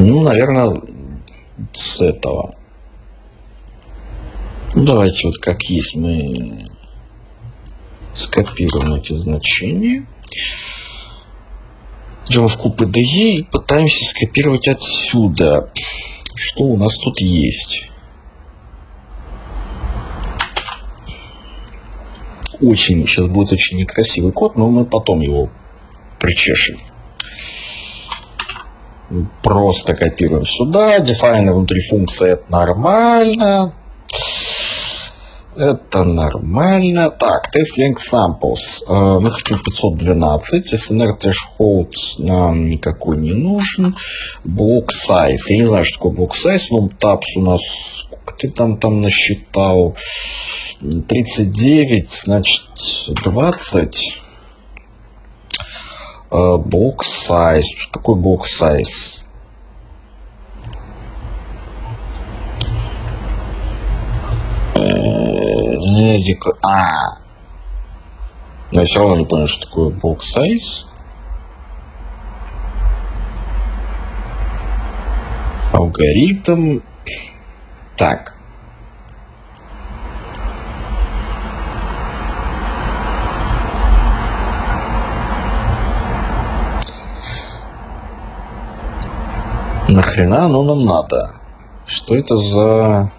Ну, наверное, с этого. Ну, давайте вот как есть мы скопируем эти значения. Идем в куб IDE и пытаемся скопировать отсюда, что у нас тут есть. Сейчас будет очень некрасивый код, но мы потом его причешем. Просто копируем сюда. Define внутри функции, это нормально. Это нормально. Так, test length samples. Мы хотим 512. SNR threshold нам никакой не нужен. Block size. Я не знаю, что такое block size. Но tabs у нас, сколько ты там насчитал? 39, значит 20. Block size. Что такое block size? Но я все равно не понял, что такое block size. Алгоритм. Так. Нахрена оно нам надо? Что это за...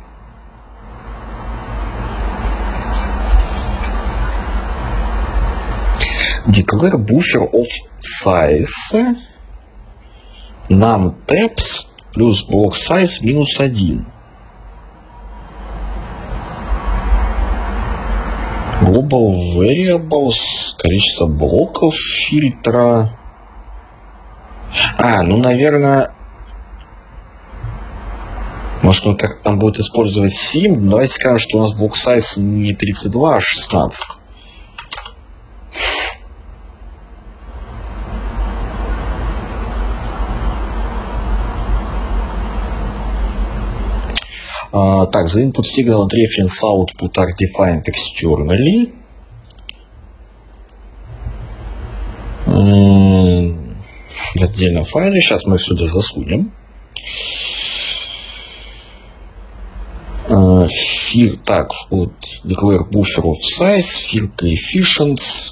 Declare buffer of size num tabs плюс block size минус 1. Global variables, количество блоков фильтра. Ну, наверное, может, он как-то там будет использовать sim. Давайте скажем, что у нас block size не 32, а 16. Так, the input signal and reference output are defined externally. В отдельном файле. Сейчас мы их сюда засунем. Так, вот declare buffer of size, fill coefficients.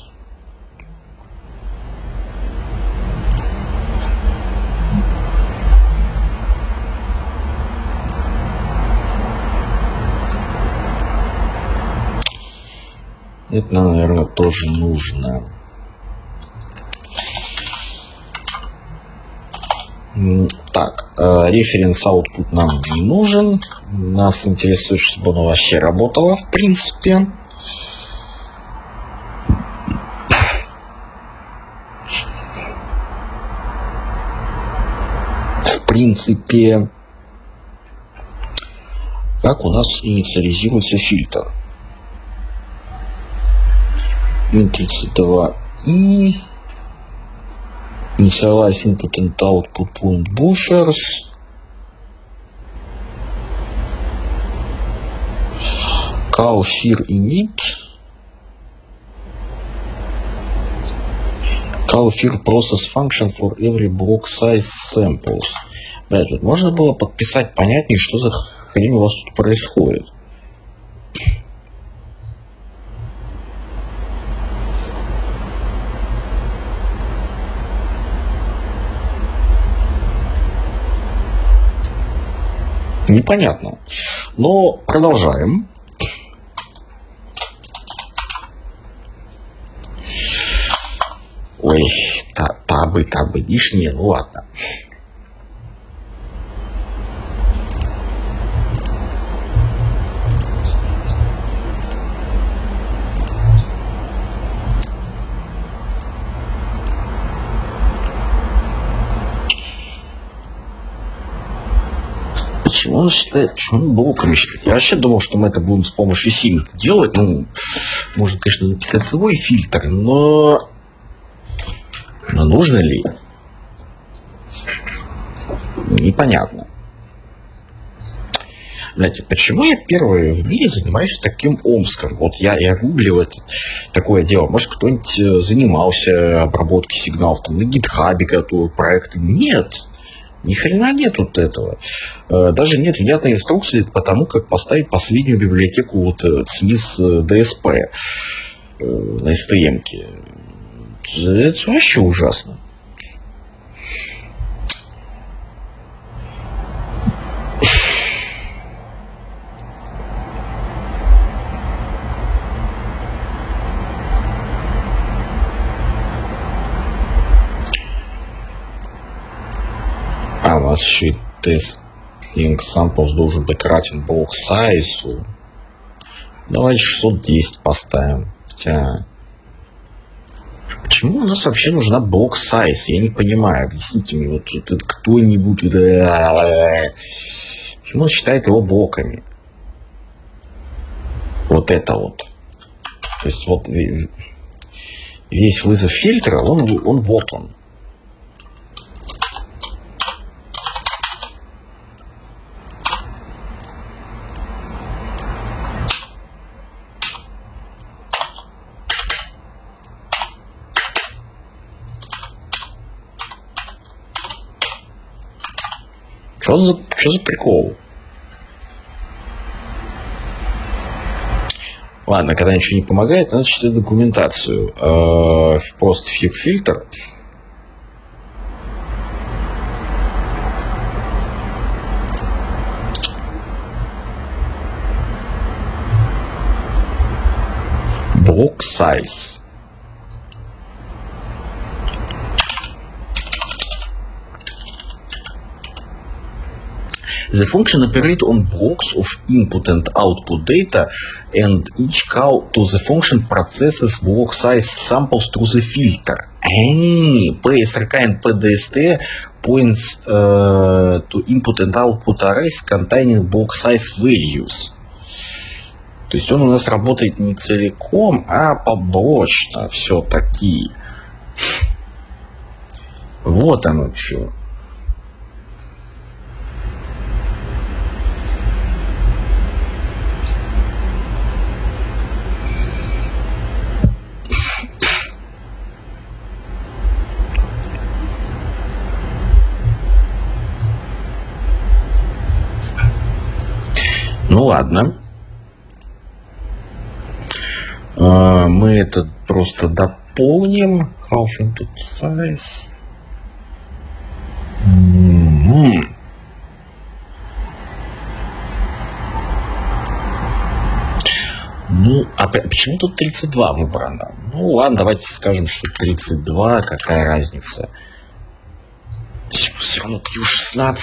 Это нам, наверное, тоже нужно. Так, референс output нам не нужен. Нас интересует, чтобы оно вообще работало, в принципе. Как у нас инициализируется фильтр? Ин32 и initialize input and output point buffers. Call here init. Call here process function for every block size samples. Блядь, тут можно было подписать понятнее, что за хрень у вас тут происходит. Непонятно. Но продолжаем. Ой, табы лишние, ну ладно. Почему он считает, почему он блоками считает? Я вообще думал, что мы это будем с помощью сим делать. Ну, можно, конечно, написать свой фильтр, но нужно ли? Непонятно. Знаете, почему я первый в мире занимаюсь таким омском? Вот я гуглил такое дело. Может, кто-нибудь занимался обработкой сигналов, там, на гитхабе готовил проекты? Нет. Ни хрена нет вот этого. Даже нет внятной инструкции по тому, как поставить последнюю библиотеку вот СМИС DSP на STM-ке. Это вообще ужасно. А у нас еще и тест link samples должен быть равен block size. Давайте 610 поставим. Хотя... Почему у нас вообще нужна block size? Я не понимаю. Объясните мне, вот это кто-нибудь... Почему он считает его блоками? Вот это вот. То есть вот весь вызов фильтра, он вот он. Что за прикол? Ладно, когда ничего не помогает, надо читать документацию. Просто фильтр. Block size. The function operates on blocks of input and output data, and each call to the function processes block size samples through the filter. PSRK and PDST points to input and output arrays containing block size values. То есть он у нас работает не целиком, а поблочно все-таки. Вот оно что. Ну ладно. Мы это просто дополним. Half input size. Ну, а почему тут 32 выбрано? Ну ладно, давайте скажем, что 32, какая разница. Все равно Q16.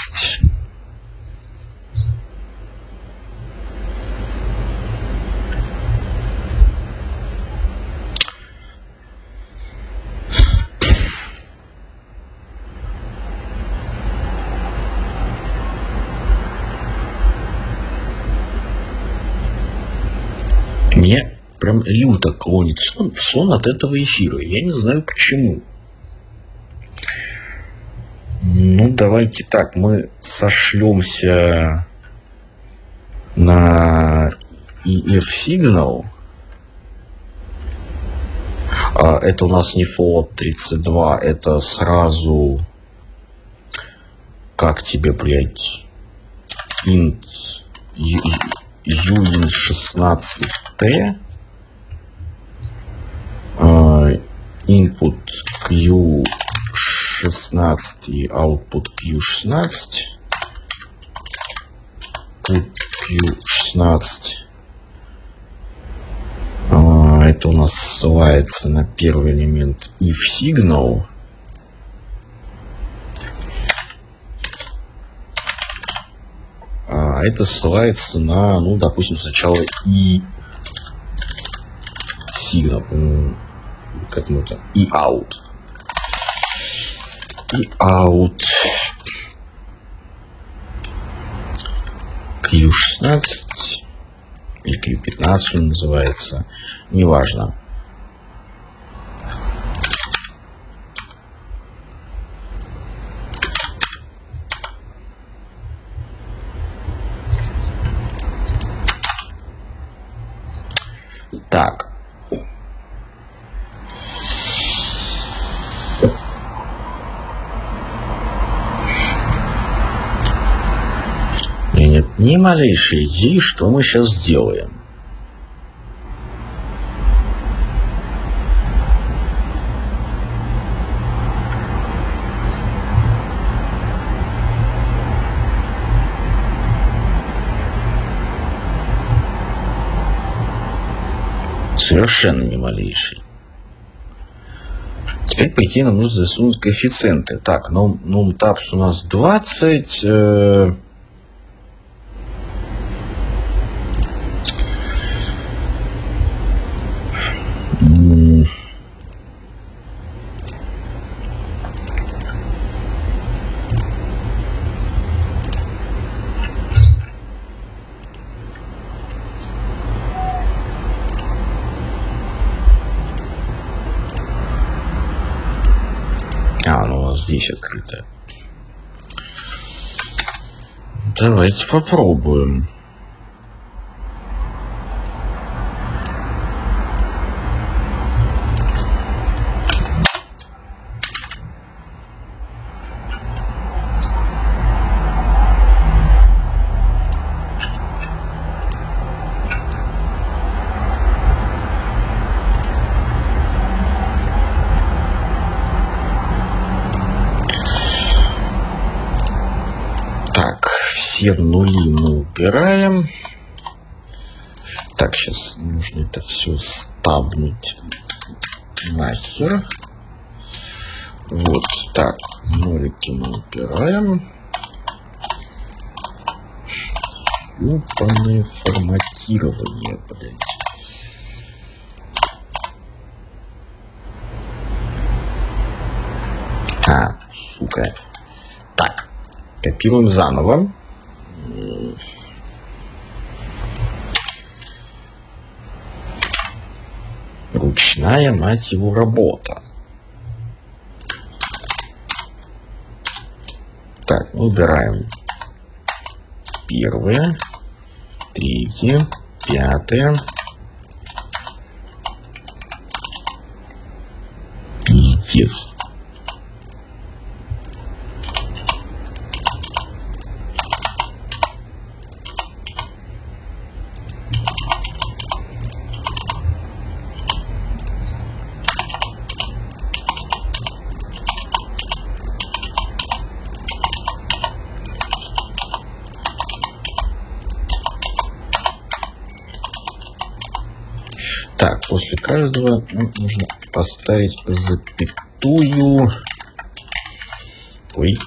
Мне прям люто клонит в сон от этого эфира. Я не знаю почему. Ну, давайте так, мы сошлемся на EF Signal. Это у нас не float 32, это сразу... Как тебе, блядь? Int... Uint 16T, input Q16 и output Q16, put Q16, это у нас ссылается на первый элемент if signal. Это ссылается на, ну, допустим, сначала и signal, к этому-то, и out. И out. Q16 или Q15 он называется, неважно. Так. нет ни малейшей идеи, что мы сейчас сделаем. Совершенно ни малейшей. Теперь, по идее, нам нужно засунуть коэффициенты. Так, нумтапс у нас 20. Ну у нас здесь открыто. Давайте попробуем. Все нули мы убираем. Так, сейчас нужно это все стабнуть нахер. Вот так, нолики мы убираем. Ёбаное форматирование, блядь. Сука. Так, копируем заново. Ручная, мать его, работа. Так, убираем первое, третье, пятое. Пиздец. Так, после каждого нужно поставить запятую. Ой.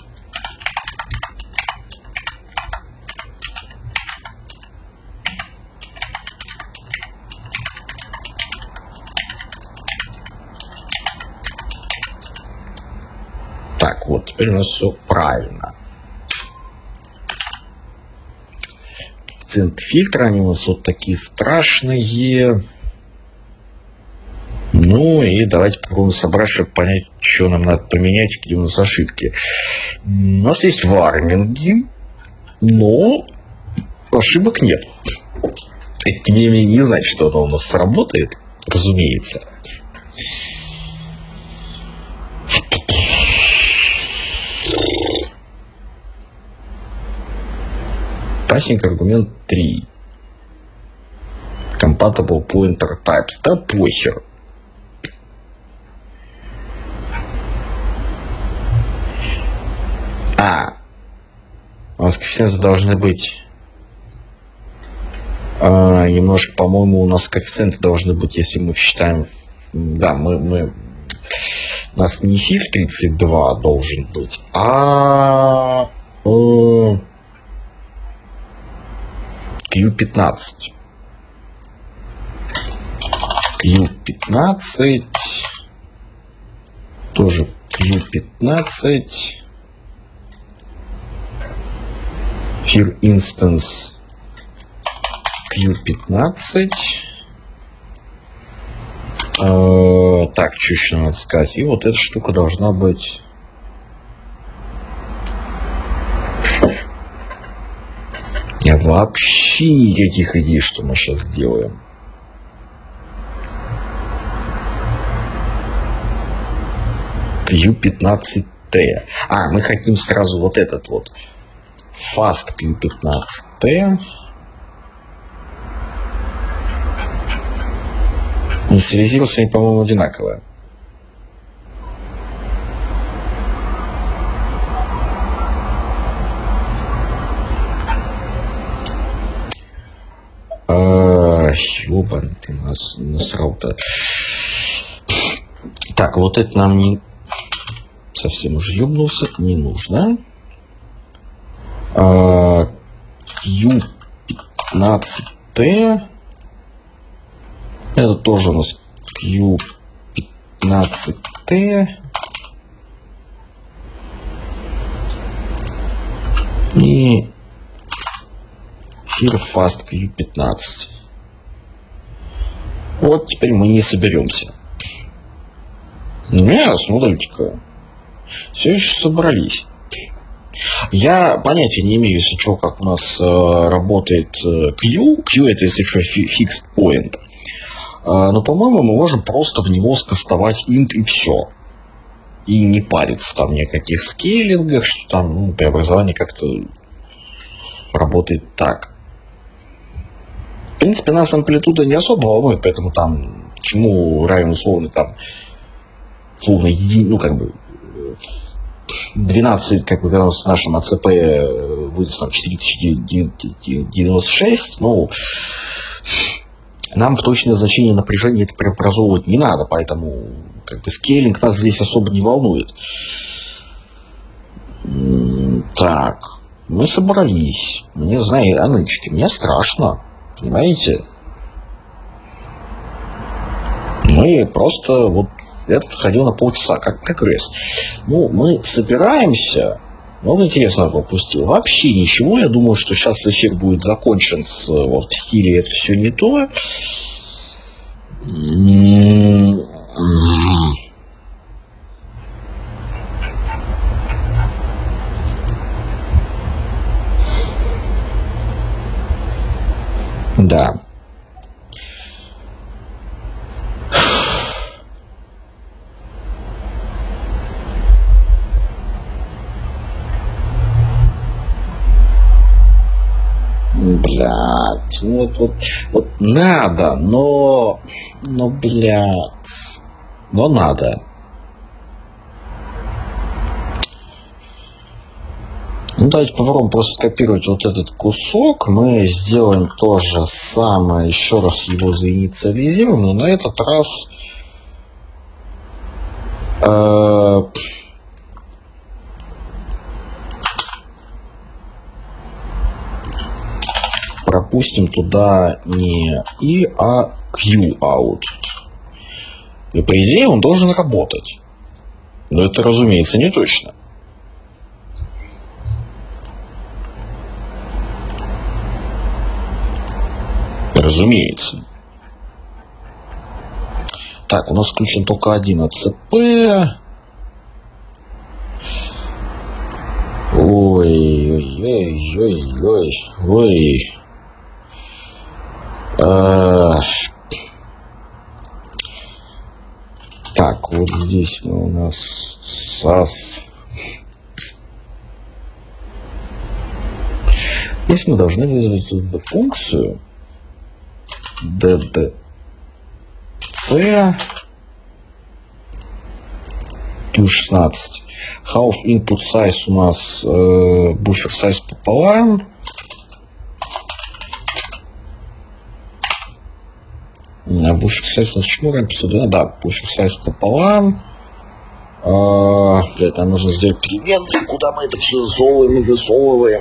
Так, вот, теперь у нас все правильно. Коэффициенты фильтра, они у нас вот такие страшные. Ну и давайте попробуем собрать, чтобы понять, что нам надо поменять, где у нас ошибки. У нас есть варнинги, но ошибок нет. Это не значит, что оно у нас сработает, разумеется. Passing аргумент 3. Compatible pointer types. Да похер. У нас коэффициенты должны быть немножко, по-моему, у нас коэффициенты должны быть, если мы считаем, да, у нас не фиг 32 должен быть, а Q15. Q15 тоже Q15. Here instance Q15. Так, что еще надо сказать? И вот эта штука должна быть... Я вообще никаких идей, что мы сейчас делаем. Q15T. Мы хотим сразу вот этот вот. fast Q15T. Инициализироваться они, по-моему, одинаковые. Ёбан, ты нас насрал-то. Так, вот это нам не... Совсем уже ёбнулся. Не нужно. Q15T. Это тоже у нас Q15T. И Fast Q15. Вот теперь мы не соберемся. Нет, смотрите-ка. Все еще собрались. Я понятия не имею, если что, как у нас работает Q. Q это, если что, fixed point. Но, по-моему, мы можем просто в него скастовать int и все. И не париться там ни о каких скейлингах, что там преобразование как-то работает так. В принципе, нас амплитуда не особо волнует, поэтому там чему равен условно там условно 12, как бы, когда с нашим АЦП выйдет там 4096, ну, нам в точное значение напряжения это преобразовывать не надо, поэтому как бы скейлинг нас здесь особо не волнует. Так, мы собрались. Мне, знаете, анычки, мне страшно, понимаете? Мы просто вот этот ходил на полчаса, как раз. Ну, мы собираемся. Много интересного пропустил. Вообще ничего. Я думаю, что сейчас эфир будет закончен вот в стиле «это все не то». Да. Блядь, ну вот надо, но блядь, но надо. Ну, давайте попробуем просто скопировать вот этот кусок. Мы сделаем то же самое, еще раз его заинициализируем, но на этот раз пропустим туда не I, а Q out. И по идее он должен работать. Но это, разумеется, не точно. Разумеется. Так, у нас включен только один АЦП. Ой. Так, вот здесь у нас САС. Здесь мы должны вызвать эту функцию DDC Q16. Half input size у нас buffer size пополам. Buffer size у нас чему равен? Да, buffer size пополам. Для этого нужно сделать переменные, куда мы это все засовываем и высовываем.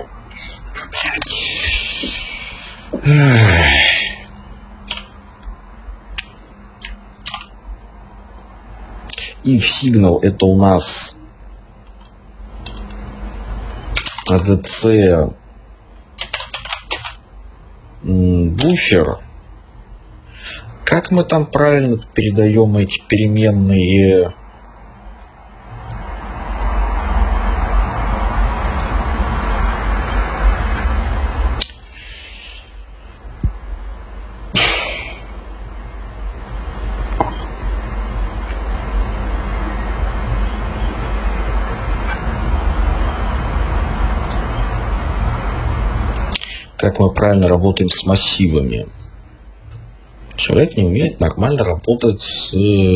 И в сигнал это у нас ADC буфер. Как мы там правильно передаем эти переменные? как мы правильно работаем с массивами. Человек не умеет нормально работать с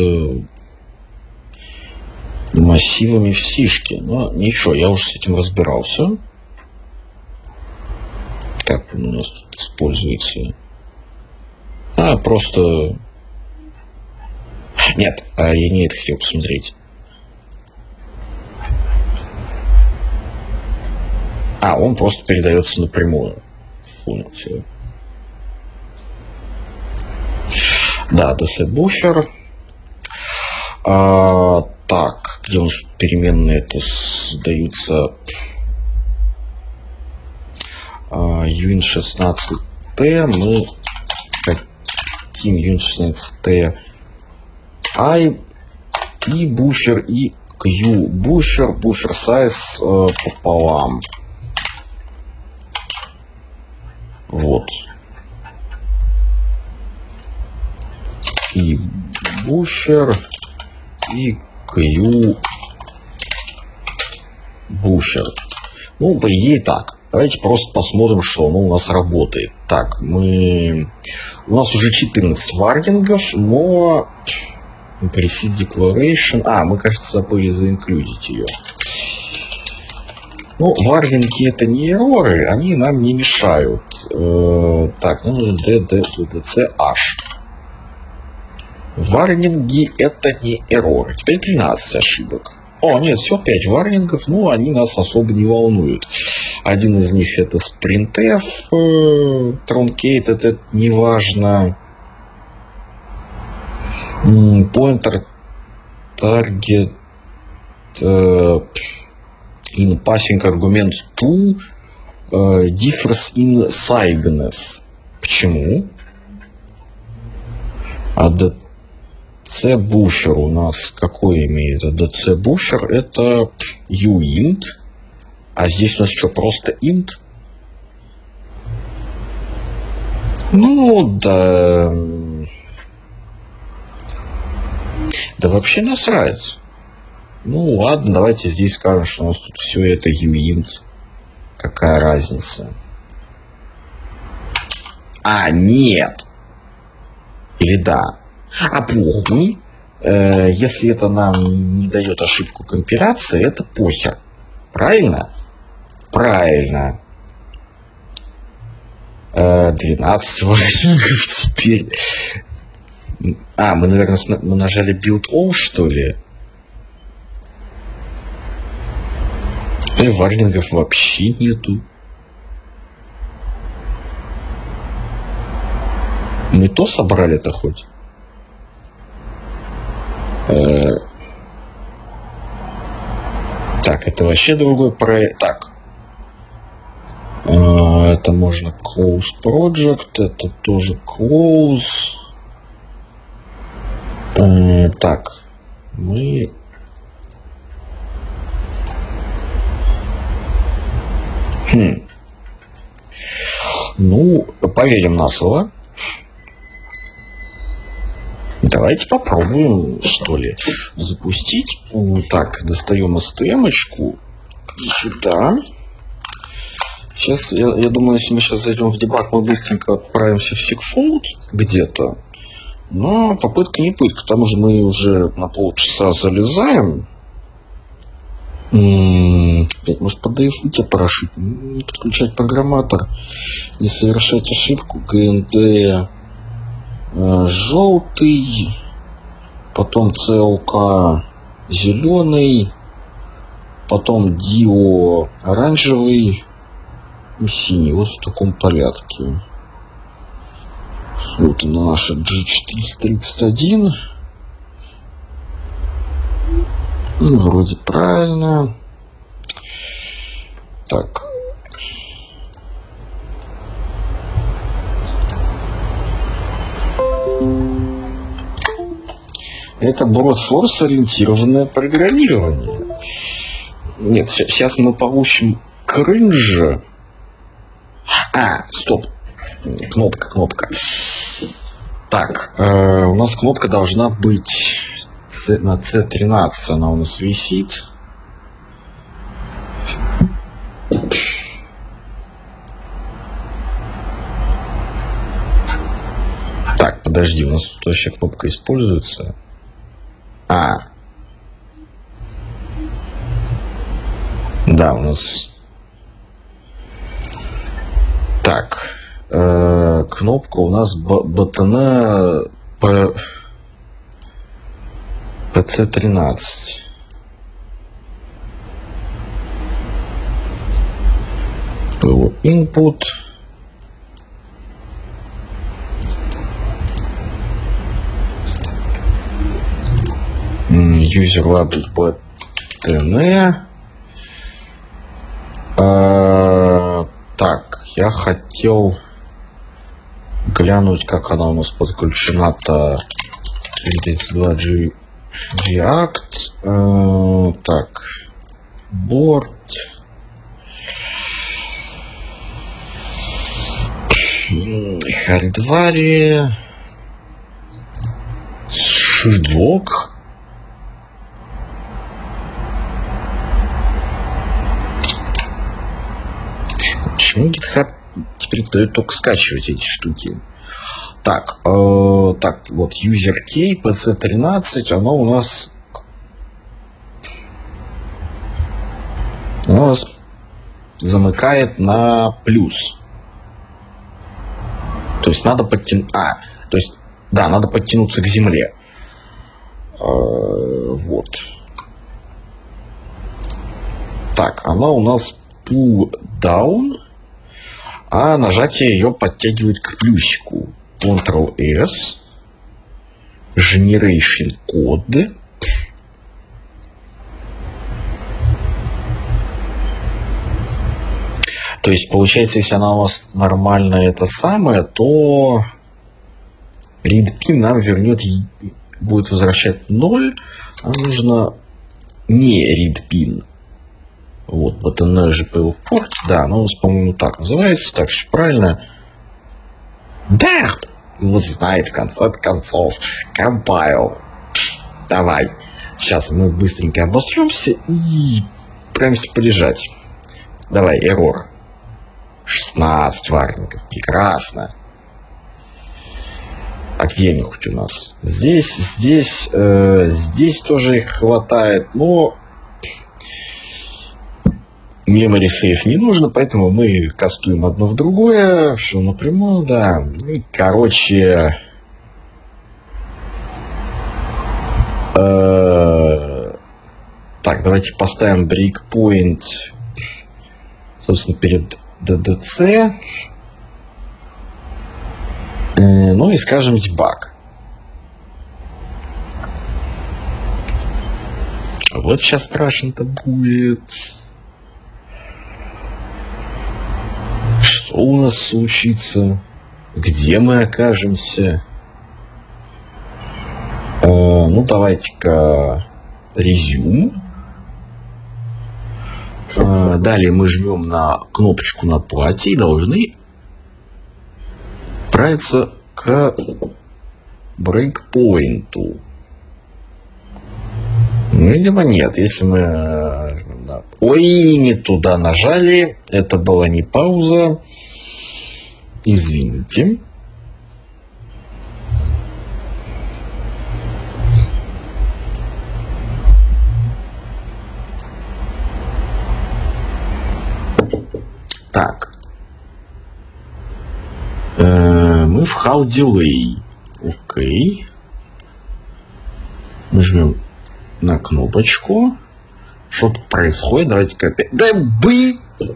массивами в сишке. Но ничего, я уже с этим разбирался. Как он у нас тут используется? Просто... Нет, я не это хотел посмотреть. Он просто передается напрямую. Понял, все. Да, DC буфер. Так, где у нас переменные это сдаются? Uint16t. Мы хотим Uint16t I, и буфер, и Q буфер, буфер size пополам. Вот. И буфер, и Q буфер. Ну, по идее так. Давайте просто посмотрим, что оно у нас работает. Так, у нас уже 14 варгингов, но preset declaration. Мы, кажется, забыли заинклюдить ее. Ну, варгинги это не эроры, они нам не мешают. Так, нам нужен DDC-H. Варнинги это не эроры. Теперь 13 ошибок. Нет, все 5 варнингов, но они нас особо не волнуют. Один из них это sprintf, truncate, это не важно. Pointer target in passing argument to differs in signess. Почему? DC буфер у нас какой имеет? DC буфер это uint. А здесь у нас что, просто int? Ну, да... Да вообще насрать. Ну, ладно, давайте здесь скажем, что у нас тут все это uint. Какая разница? Нет. Или да. Похуй. Если это нам не дает ошибку компиляции, это похер. Правильно? Правильно. 12 варгингов теперь. Мы, наверное, мы нажали build all, что ли? Варгингов вообще нету. Мы то собрали-то хоть? Так, это вообще другой проект. Так. Это можно close project, это тоже close. Так. Мы... Ну, поверим на слово. Давайте попробуем, что ли, запустить. Так, достаем STM-очку сюда. Сейчас, я думаю, если мы сейчас зайдем в дебаг, мы быстренько отправимся в segfault где-то. Но попытка не пытка, к тому же мы уже на полчаса залезаем. Может, по DFU тебя прошить? Не подключать программатор, не совершать ошибку. GND желтый, потом CLK зеленый, потом DIO оранжевый и синий. Вот в таком порядке. Вот наша G431. Ну, вроде правильно. Так. Это Brute Force ориентированное программирование. Нет, сейчас мы получим кринж. Стоп. Кнопка. Так, у нас кнопка должна быть на C13. Она у нас висит. Подожди, у нас тут вообще кнопка используется. Да, у нас... Так. Кнопка у нас ботана PC13. Input. User label btn. Так, я хотел глянуть, как она у нас подключена-то. 32G React. Так, board. Hardware. Шидлок. Почему GitHub теперь дает только скачивать эти штуки? Так, так, вот user key PC13, она у нас замыкает на плюс. То есть надо надо подтянуться к земле. Вот. Так, она у нас pull down, а нажатие ее подтягивает к плюсику. Ctrl-S, Generation Code. То есть, получается, если она у вас нормально это самое, то readpin нам вернет, будет возвращать 0, а нужно не readpin. Вот, btn GPL port, да, ну, по-моему, так называется, так все правильно. Да, его знает в конце концов. Compile. Давай. Сейчас мы быстренько обосремся и прямся полежать. Давай, error. 16 варников. Прекрасно. А где они хоть у нас? Здесь тоже их хватает, но memory save не нужно, поэтому мы кастуем одно в другое, все напрямую, да. И, короче, так, давайте поставим breakpoint, собственно, перед DDC. Ну и скажем debug. Вот сейчас страшно-то будет. Что у нас случится? Где мы окажемся? Ну, давайте-ка resume. Далее мы жмем на кнопочку на плате и должны отправиться к брейкпоинту. Видимо, нет. Если мы... Ой, не туда нажали. Это была не пауза. Извините. Так. Мы в How Delay. Окей. Мы жмем на кнопочку. Что-то происходит. Давайте-ка опять... Да бы!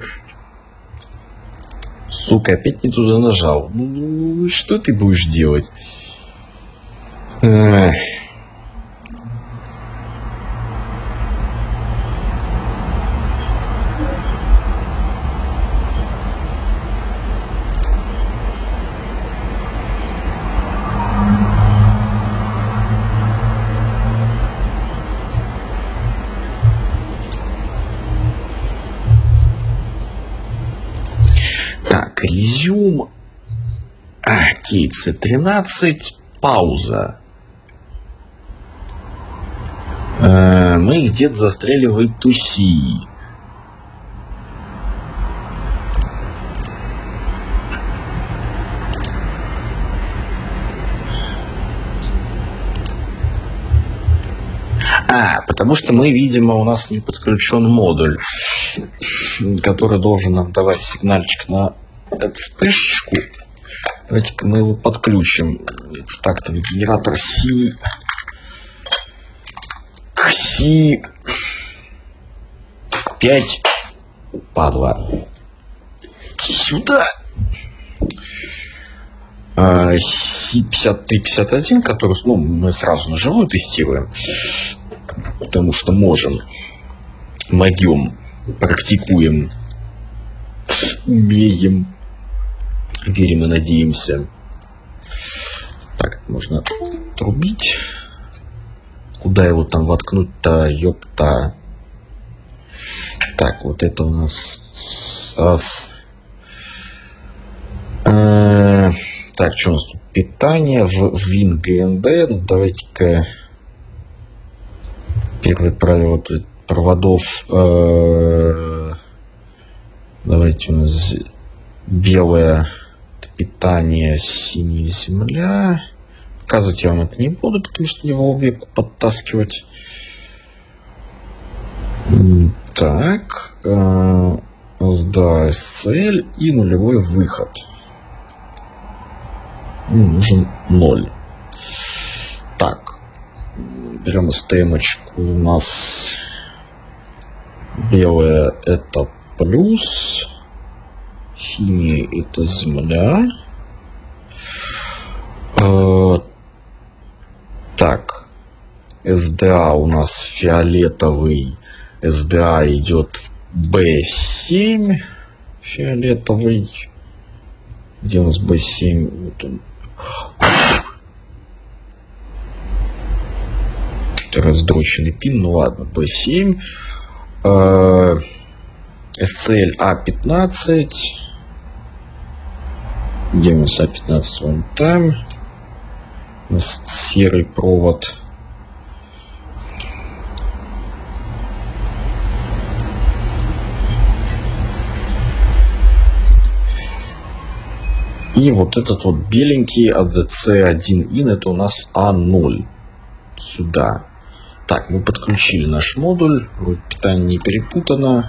Сука, опять не туда нажал. Ну, что ты будешь делать? Так, resume. TC13. Пауза. Мы где-то застряли в A2C. Потому что мы, видимо, у нас не подключен модуль, который должен нам давать сигнальчик на цп-шечку. Давайте-ка мы его подключим. Так-то генератор C5. Падла. Сюда. C5351, который, мы сразу на живую тестируем, потому что можем, могем, практикуем, умеем, верим и надеемся. Так, можно трубить. Куда его там воткнуть-то, ёпта. Так, вот это у нас так, что у нас тут? Питание в WinGND. Ну, давайте-ка первое правило проводов. Давайте у нас белое питание, синяя земля. Показывать я вам это не буду, потому что не в веку подтаскивать. Так. SDA SCL и нулевой выход. Нужен 0. Так. Берем STM-очку. У нас белое это плюс. Синий это земля. Так. SDA у нас фиолетовый. SDA идет в B7. Фиолетовый. Где у нас B7? Вот он. Раздроченный пин. Ну ладно, B7. SCL A15. Где у нас A15? Вон там. У нас серый провод. И вот этот вот беленький ADC1IN, это у нас A0. Сюда. Так, мы подключили наш модуль. Питание не перепутано.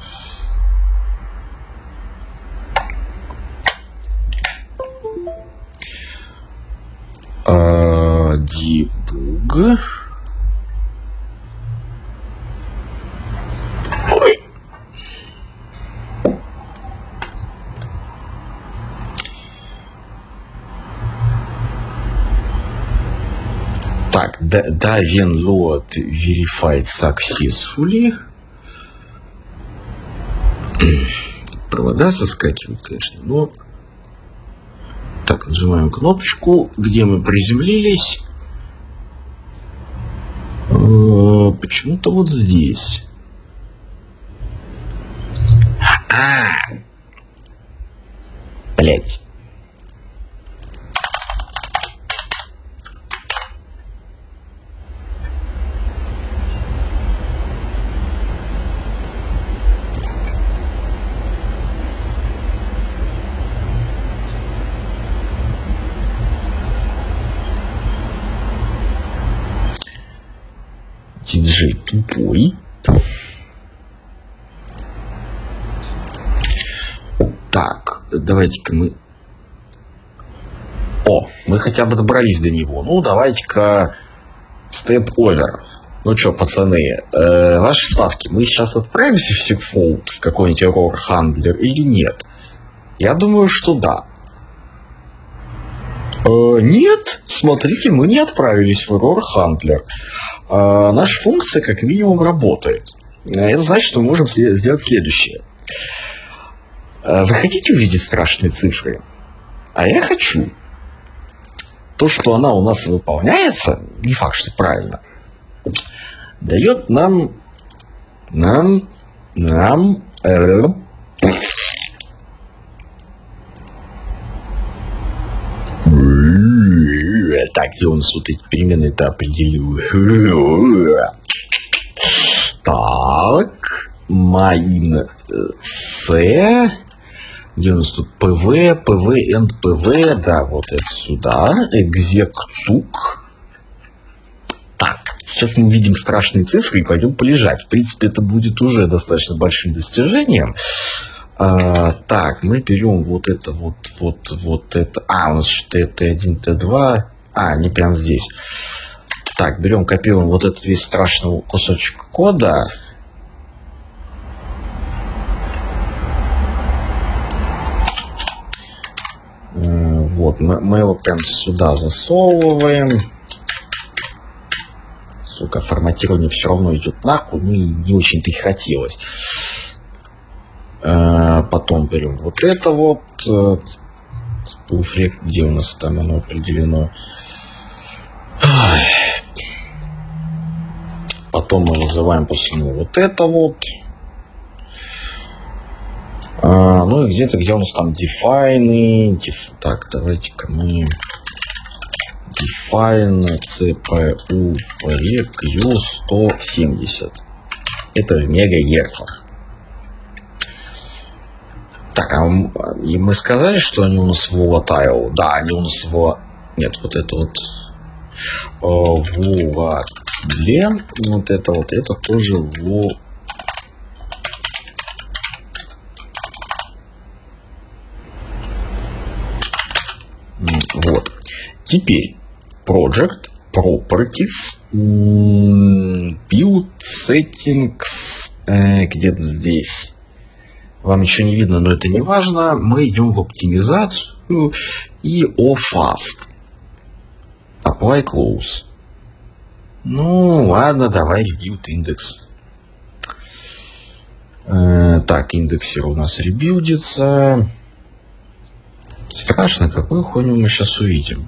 Debug. Ой. Так, when load verified successfully. Провода соскакивают, конечно, но... Так, нажимаем кнопочку, где мы приземлились. Почему-то вот здесь. Блять. Диджей тупой. Так, давайте-ка мы... мы хотя бы добрались до него. Ну, давайте-ка step over. Ну что, пацаны, ваши ставки. Мы сейчас отправимся в Segfault, в какой-нибудь error handler или нет? Я думаю, что да. Нет, смотрите, мы не отправились в error handler. Наша функция как минимум работает. Это значит, что мы можем сделать следующее. Вы хотите увидеть страшные цифры? А я хочу. То, что она у нас выполняется, не факт, что правильно, дает нам так, где у нас вот эти переменные-то определю. Так, main c, где у нас тут pv, and pv, да, вот это сюда, exec цук. Так, сейчас мы видим страшные цифры и пойдем полежать. В принципе, это будет уже достаточно большим достижением. Так, мы берем вот это. У нас Т1, Т2. Не прям здесь. Так, берем, копируем вот этот весь страшный кусочек кода. Вот, мы его прям сюда засовываем. Сука, форматирование все равно идет нахуй, ну и не очень-то и хотелось. Потом берем вот это вот. Spoof, где у нас там оно определено. Потом мы вызываем после него вот это вот. Ну и где-то, где у нас там define. Так, давайте-ка мы define CPU FreQ 170. Это в мегагерцах. Так, и мы сказали, что они у нас volatile. Да, они у нас Нет, вот это вот volatile. Вот это тоже Вот. Теперь Project Properties Build Settings где-то здесь. Вам еще не видно, но это не важно. Мы идем в оптимизацию и fast. Apply close. Ну, ладно, давай rebuild индекс. Так, индексер у нас ребилдится. Страшно, какую хуйню мы сейчас увидим.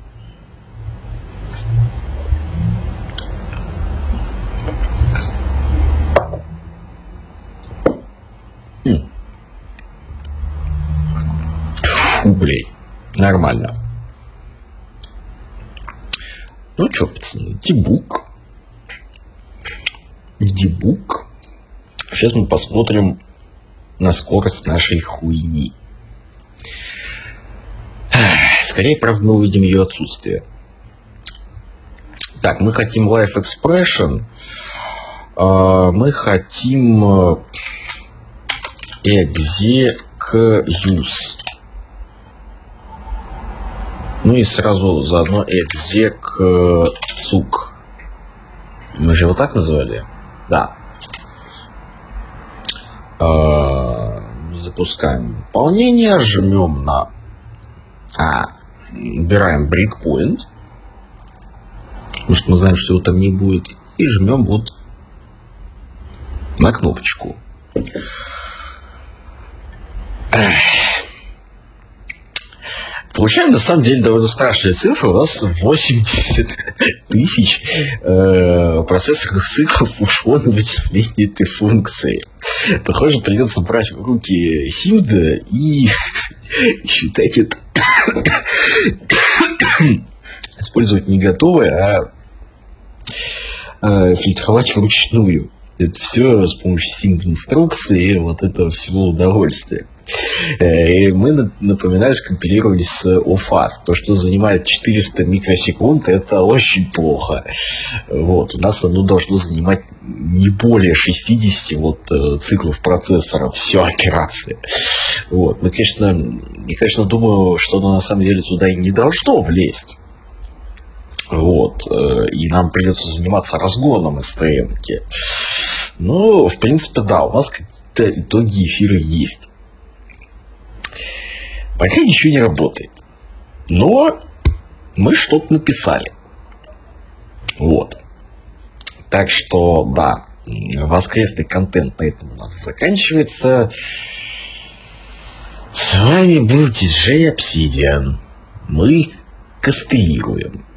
Фу, блин. Нормально. Ну что, пацаны, дебуг. Сейчас мы посмотрим на скорость нашей хуйни. Скорее, правда, мы увидим ее отсутствие. Так, мы хотим Live Expression. Мы хотим exec use. Ну и сразу заодно exec сук. Мы же его так называли? Да. Запускаем выполнение, жмем на убираем breakpoint, потому что мы знаем, что его там не будет, и жмем вот на кнопочку. Получаем на самом деле довольно страшные цифры. У нас 80 тысяч процессорных циклов ушло на вычисление этой функции. Похоже, придется брать в руки симд и считать это. Использовать не готовое, фильтровать вручную. Это все с помощью симд-инструкции и вот этого всего удовольствия. И мы, напоминаю, скомпилировали с OFAST. То, что занимает 400 микросекунд, это очень плохо. Вот. У нас оно должно занимать не более 60 циклов процессора. Все операции. Вот. Я, конечно, думаю, что оно на самом деле туда и не должно влезть. Вот. И нам придется заниматься разгоном STM-ки. Ну, в принципе, да, у нас какие-то итоги эфира есть. Пока ничего не работает. Но мы что-то написали. Вот. Так что, да, воскресный контент на этом у нас заканчивается. С вами был диджей Obsidian. Мы кастрируем.